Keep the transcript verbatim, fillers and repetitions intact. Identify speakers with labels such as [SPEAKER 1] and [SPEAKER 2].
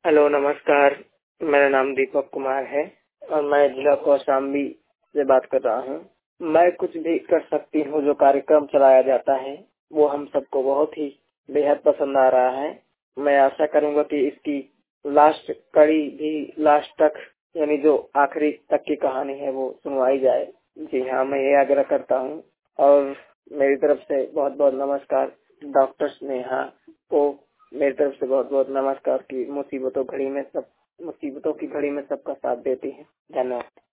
[SPEAKER 1] Hello, नमस्कार। मेरा नाम दीपक कुमार है और मैं जिला कौशाम्बी से बात कर रहा हूँ। मैं कुछ भी कर सकती हूँ जो कार्यक्रम चलाया जाता है वो हम सबको बहुत ही बेहद पसंद आ रहा है। मैं आशा करूंगा कि इसकी लास्ट कड़ी भी लास्ट तक यानी जो आखिरी तक की कहानी है वो सुनवाई जाए। जी हाँ, मैं ये आग्रह करता हूँ और मेरी तरफ से बहुत बहुत नमस्कार डॉक्टर स्नेहा को। मेरी तरफ से बहुत बहुत नमस्कार की मुसीबतों घड़ी में सब मुसीबतों की घड़ी में सबका साथ देती है। धन्यवाद।